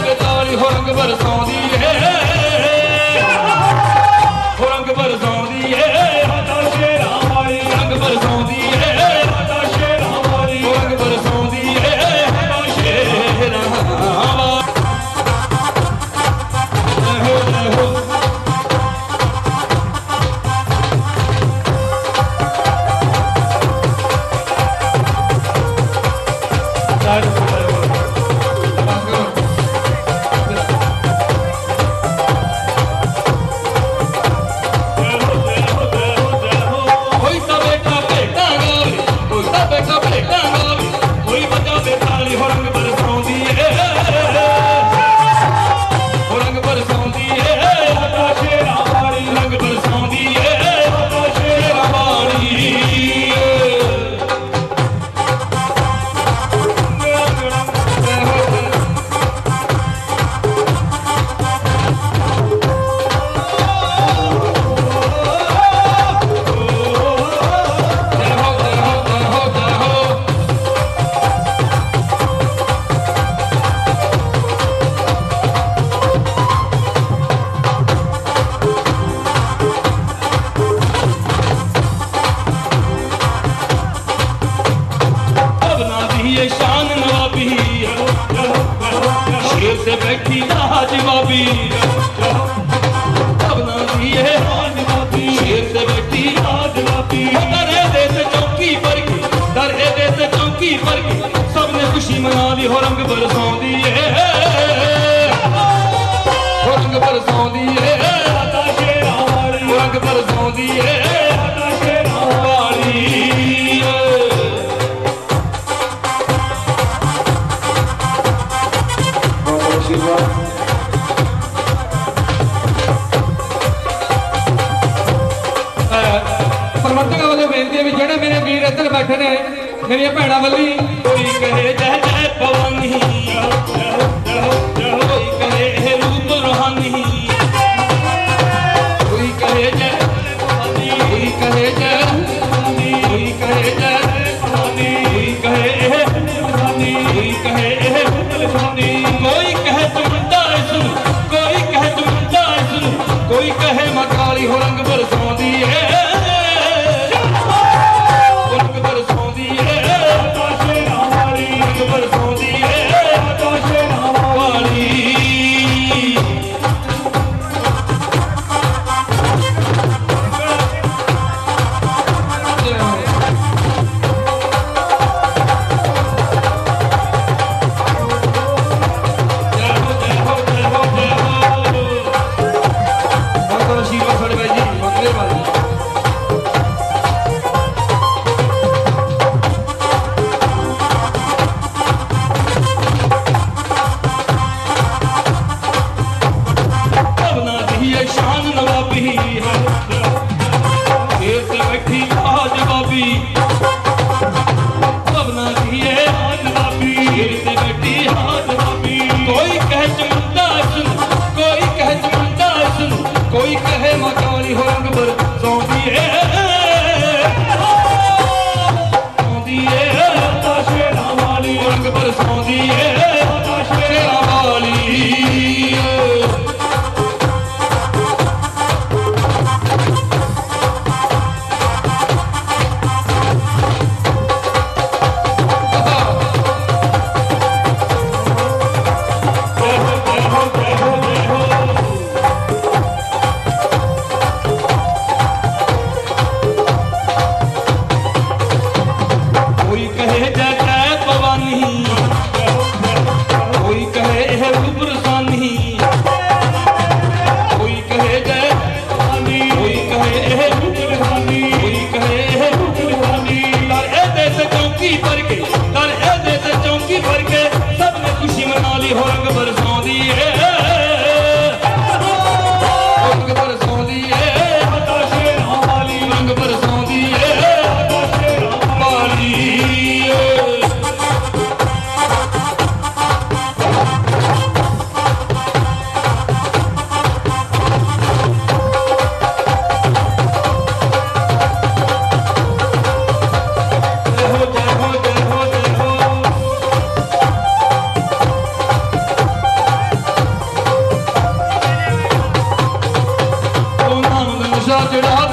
बेताली हो रंग बरसाउंदी है, हो रंग बरसाउंदी है, रंग बरसाउंदी है, हो रंग बरसाउंदी है, शेरा शान नवाबी, शेर से बैठी लाजवाबी, अब ना दिए शेर से बैठी लाजवाबी, दरे देते चौकी पर की, दरे देते चौकी पर की, सबने खुशी मना ली हो रंग बरसाउंदी है, हो रंग बरसाउंदी है, हो रंग बरसाउंदी है, प्रबंधक वालों बेनती है भी जेड़े मेरे वीर इधर बैठे ने मेरी भैणों वाली कोई कहे जय जय भवानी, कोई कहे हे रूप रूहानी, कोई कहे जय भवानी, कोई कहे जय भवानी, कोई कहे जय भवानी, कोई कहे हे भवानी, कोई कहे हे भवानी, कोई कहे तुमदा सुन, कोई कहे तुमदा सुन, कोई कहे मकाली हो रंग बरसाउंदी है, रंग बरसाउंदी है, रंग बरसाउंदी है, वाली शान नवाबी है, शेर से बैठी लाजवाबी, अब ना दिए नवाबी, शेर से बैठी लाजवाबी, कोई कहे चमंदा सुन, कोई कहे चमंदा सुन, कोई कहे मकाली हो रंग बरसाउंदी है, शेरा वाली रंग बरसाउंदी है, शेरा वाली चढ़ा